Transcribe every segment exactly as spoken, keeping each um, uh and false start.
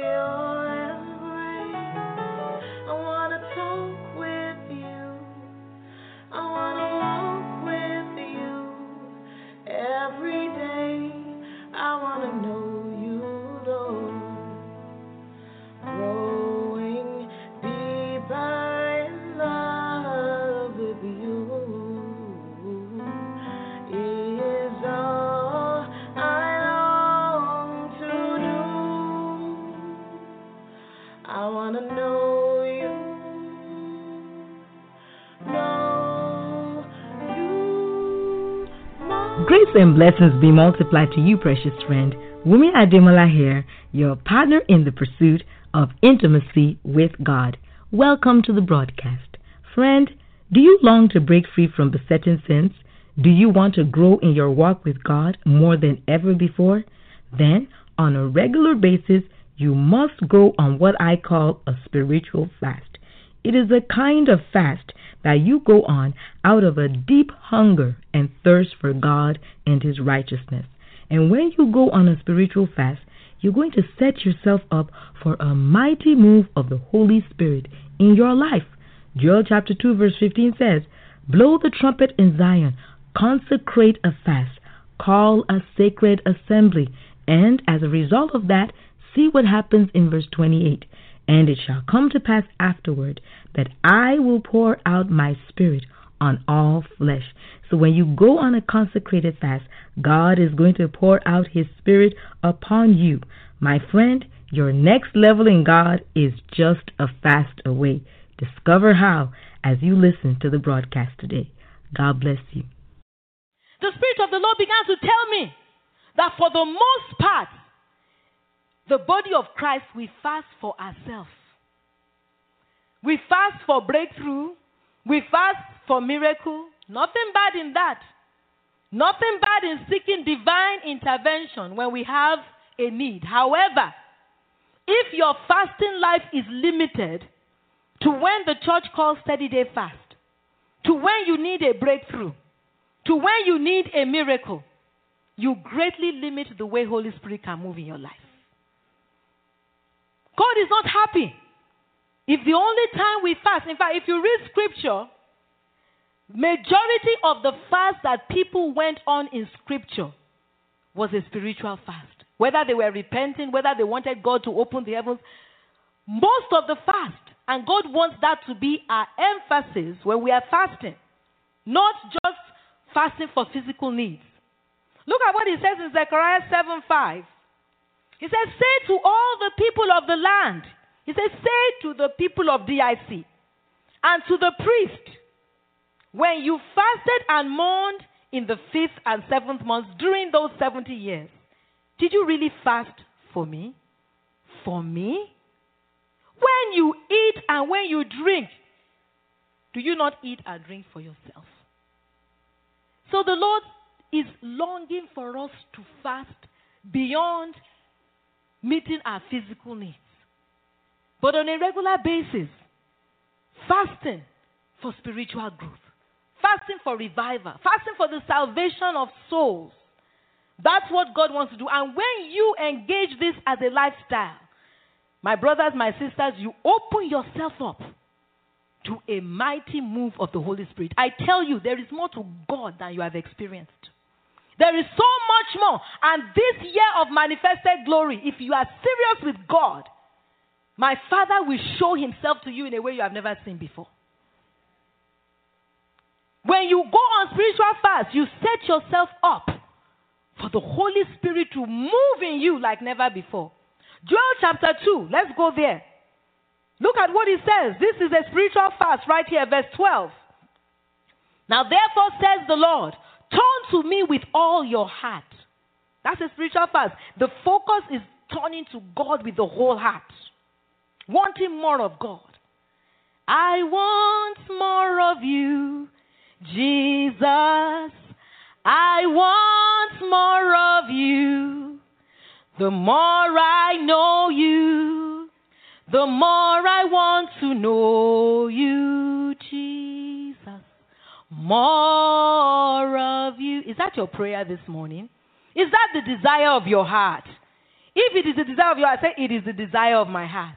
your embrace. I wanna talk with you. I wanna walk with you every day. I wanna know you, Lord. Growing deeper in love with you is all I long to do. I wanna know you, know you more. Grace and blessings be multiplied to you, precious friend. Wumi Ademola here, your partner in the pursuit of intimacy with God. Welcome to the broadcast. Friend, do you long to break free from besetting sins? Do you want to grow in your walk with God more than ever before? Then, on a regular basis, you must go on what I call a spiritual fast. It is a kind of fast that you go on out of a deep hunger and thirst for God and His righteousness. And when you go on a spiritual fast, you're going to set yourself up for a mighty move of the Holy Spirit in your life. Joel chapter two verse fifteen says, "Blow the trumpet in Zion, consecrate a fast, call a sacred assembly." And as a result of that, see what happens in verse twenty-eight. "And it shall come to pass afterward that I will pour out my spirit on all flesh." So when you go on a consecrated fast, God is going to pour out His Spirit upon you. My friend, your next level in God is just a fast away. Discover how as you listen to the broadcast today. God bless you. The Spirit of the Lord began to tell me that for the most part, the body of Christ, we fast for ourselves. We fast for breakthrough. We fast for miracle. Nothing bad in that. Nothing bad in seeking divine intervention when we have a need. However, if your fasting life is limited to when the church calls thirty-day fast, to when you need a breakthrough, to when you need a miracle, you greatly limit the way Holy Spirit can move in your life. God is not happy if the only time we fast, in fact, if you read scripture, majority of the fast that people went on in scripture was a spiritual fast. Whether they were repenting, whether they wanted God to open the heavens, most of the fast, and God wants that to be our emphasis when we are fasting, not just fasting for physical needs. Look at what He says in Zechariah seven five. He says, "Say to all the people of the land," He says, "say to the people of D I C and to the priest, when you fasted and mourned in the fifth and seventh months during those seventy years, did you really fast for me? For me? When you eat and when you drink, do you not eat and drink for yourself?" So the Lord is longing for us to fast beyond meeting our physical needs, but on a regular basis, fasting for spiritual growth, fasting for revival, fasting for the salvation of souls. That's what God wants to do. And when you engage this as a lifestyle, my brothers, my sisters, you open yourself up to a mighty move of the Holy Spirit. I tell you, there is more to God than you have experienced. There is so much more. And this year of manifested glory, if you are serious with God, my Father will show Himself to you in a way you have never seen before. When you go on spiritual fast, you set yourself up for the Holy Spirit to move in you like never before. Joel chapter two, let's go there. Look at what he says. This is a spiritual fast right here, verse twelve. "Now therefore says the Lord, turn to me with all your heart." That's a spiritual fast. The focus is turning to God with the whole heart. Wanting more of God. "I want more of you, Jesus. I want more of you. The more I know you, the more I want to know you, Jesus. More of you." Is that your prayer this morning? Is that the desire of your heart? If it is the desire of your heart, say, it is the desire of my heart.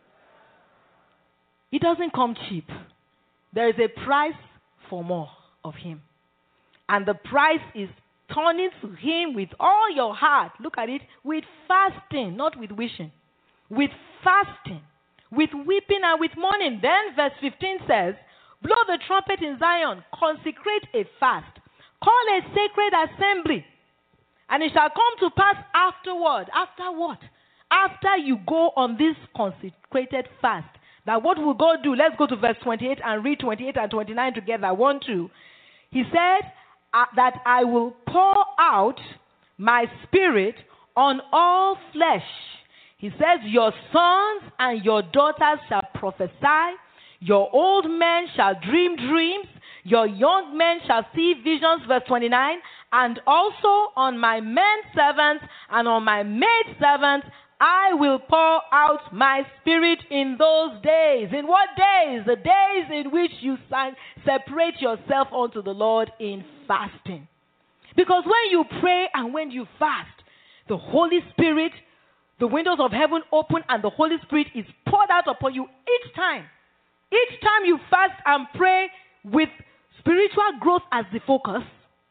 It doesn't come cheap. There is a price for more of him. And the price is turning to him with all your heart. Look at it. With fasting, not with wishing. With fasting. With weeping and with mourning. Then verse fifteen says, blow the trumpet in Zion. Consecrate a fast. Call a sacred assembly. And it shall come to pass afterward. After what? After you go on this consecrated fast. Now what will God do? Let's go to verse twenty-eight and read twenty-eight and twenty-nine together. One, two. He said uh, that I will pour out my spirit on all flesh. He says, your sons and your daughters shall prophesy. Your old men shall dream dreams. Your young men shall see visions. Verse twenty-nine. And also on my men servants and on my maid servants I will pour out my spirit in those days. In what days? The days in which you separate yourself unto the Lord in fasting. Because when you pray and when you fast, the Holy Spirit, the windows of heaven open and the Holy Spirit is poured out upon you each time. Each time you fast and pray with spiritual growth as the focus,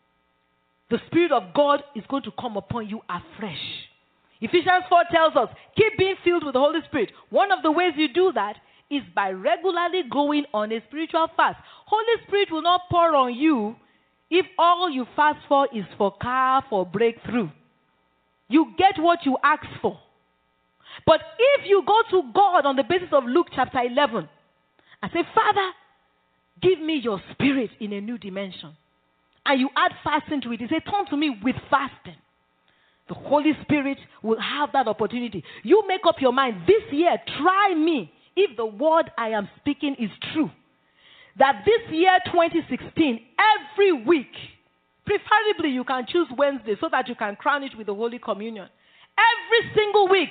the Spirit of God is going to come upon you afresh. Ephesians four tells us, keep being filled with the Holy Spirit. One of the ways you do that is by regularly going on a spiritual fast. Holy Spirit will not pour on you if all you fast for is for car, for breakthrough. You get what you ask for. But if you go to God on the basis of Luke chapter eleven and say, Father, give me your spirit in a new dimension, and you add fasting to it, you say, turn to me with fasting. The Holy Spirit will have that opportunity. You make up your mind, this year, try me if the word I am speaking is true. That this year, twenty sixteen, every week, preferably you can choose Wednesday so that you can crown it with the Holy Communion. Every single week,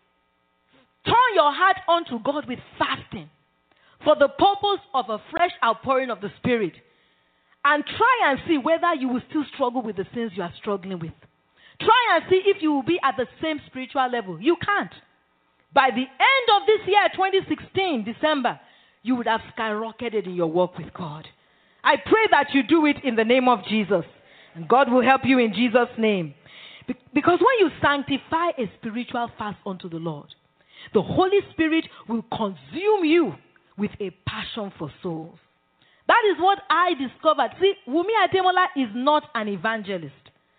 turn your heart unto God with fasting for the purpose of a fresh outpouring of the Spirit. And try and see whether you will still struggle with the sins you are struggling with. Try and see if you will be at the same spiritual level. You can't. By the end of this year, twenty sixteen, December, you would have skyrocketed in your walk with God. I pray that you do it in the name of Jesus. And God will help you in Jesus' name. Be- because when you sanctify a spiritual fast unto the Lord, the Holy Spirit will consume you with a passion for souls. That is what I discovered. See, Wunmi Ademola is not an evangelist.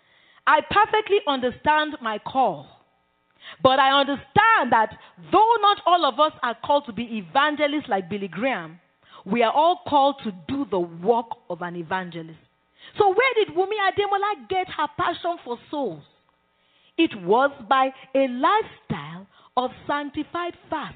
I perfectly understand my call. But I understand that though not all of us are called to be evangelists like Billy Graham, we are all called to do the work of an evangelist. So where did Wunmi Ademola get her passion for souls? It was by a lifestyle of sanctified fast.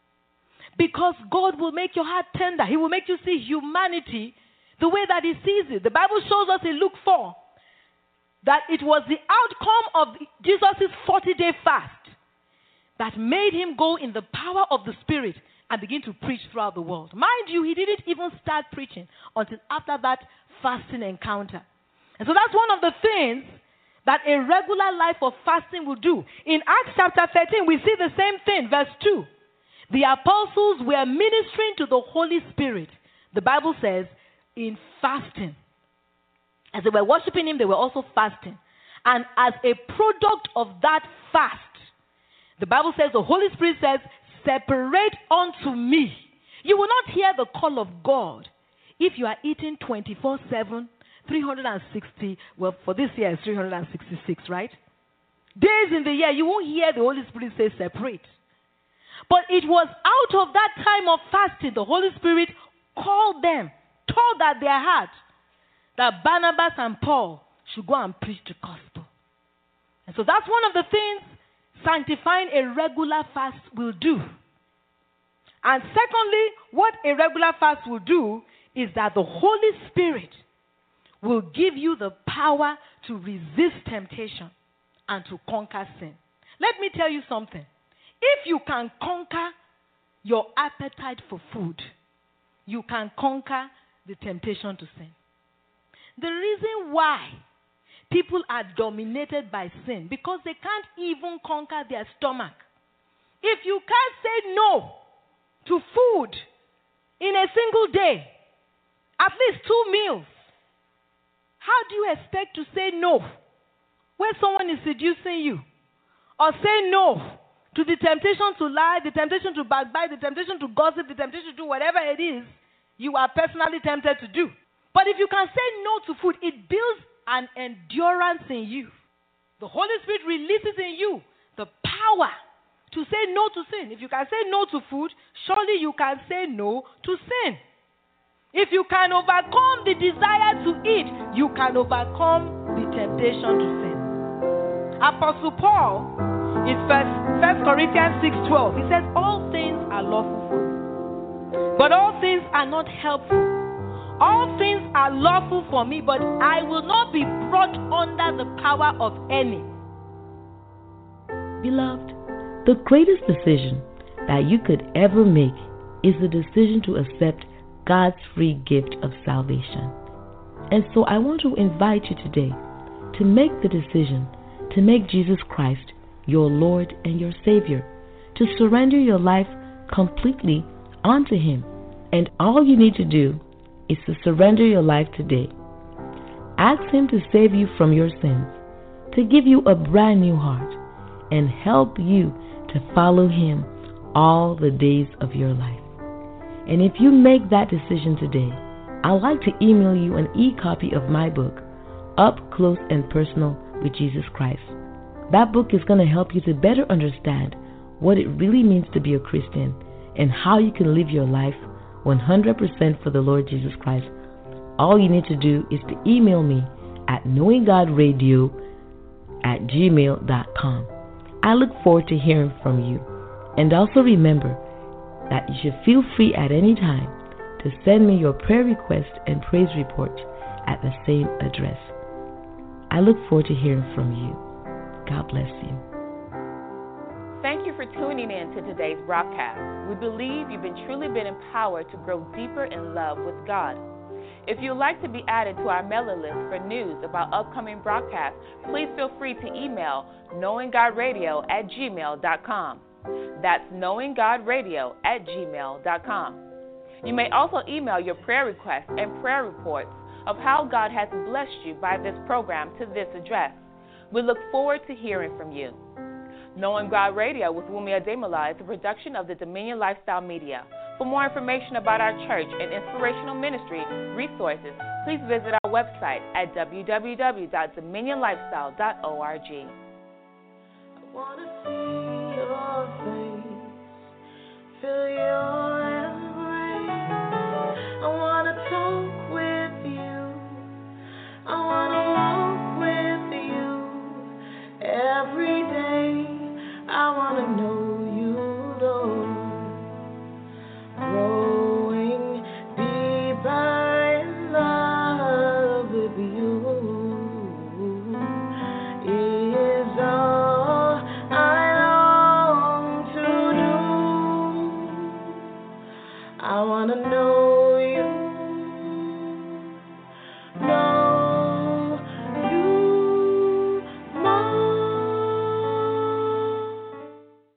Because God will make your heart tender. He will make you see humanity the way that He sees it. The Bible shows us in Luke four that it was the outcome of Jesus' forty-day fast that made Him go in the power of the Spirit and begin to preach throughout the world. Mind you, He didn't even start preaching until after that fasting encounter. And so that's one of the things that a regular life of fasting will do. In Acts chapter thirteen, we see the same thing, verse two. The apostles were ministering to the Holy Spirit, the Bible says, in fasting. As they were worshiping Him, they were also fasting. And as a product of that fast, the Bible says, the Holy Spirit says, separate unto me. You will not hear the call of God if you are eating twenty-four seven, three hundred sixty, well, for this year it's three hundred sixty-six, right? Days in the year, you won't hear the Holy Spirit say separate. But it was out of that time of fasting, the Holy Spirit called them, told at their heart that Barnabas and Paul should go and preach the gospel. And so that's one of the things sanctifying a regular fast will do. And secondly, what a regular fast will do is that the Holy Spirit will give you the power to resist temptation and to conquer sin. Let me tell you something. If you can conquer your appetite for food, you can conquer the temptation to sin. The reason why people are dominated by sin because they can't even conquer their stomach. If you can't say no to food in a single day, at least two meals, how do you expect to say no when someone is seducing you? Or say no to the temptation to lie, the temptation to backbite, the temptation to gossip, the temptation to do whatever it is you are personally tempted to do. But if you can say no to food, it builds an endurance in you. The Holy Spirit releases in you the power to say no to sin. If you can say no to food, surely you can say no to sin. If you can overcome the desire to eat, you can overcome the temptation to sin. Apostle Paul, in First Corinthians six twelve, he says, all things are lawful for me, but all things are not helpful. All things are lawful for me, but I will not be brought under the power of any. Beloved, the greatest decision that you could ever make is the decision to accept God's free gift of salvation. And so I want to invite you today to make the decision to make Jesus Christ your Lord and your Savior, to surrender your life completely unto Him. And all you need to do is to surrender your life today. Ask Him to save you from your sins, to give you a brand new heart, and help you to follow Him all the days of your life. And if you make that decision today, I'd like to email you an e-copy of my book, Up Close and Personal with Jesus Christ. That book is going to help you to better understand what it really means to be a Christian and how you can live your life one hundred percent for the Lord Jesus Christ. All you need to do is to email me at knowing god radio at gmail dot com. I look forward to hearing from you. And also remember that you should feel free at any time to send me your prayer requests and praise reports at the same address. I look forward to hearing from you. God bless you. Thank you for tuning in to today's broadcast. We believe you've been truly been empowered to grow deeper in love with God. If you'd like to be added to our mailing list for news about upcoming broadcasts, please feel free to email knowing god radio at gmail dot com. That's knowing god radio at gmail dot com. You may also email your prayer requests and prayer reports of how God has blessed you by this program to this address. We look forward to hearing from you. Knowing God Radio with Wumi Ademola is a production of the Dominion Lifestyle Media. For more information about our church and inspirational ministry resources, please visit our website at w w w dot dominion lifestyle dot org. I want to see your face, feel your embrace. I want to talk with you. I want to walk with you every day. I want to know you, Lord. Growing deeper in love with you is all I long to do. I want to know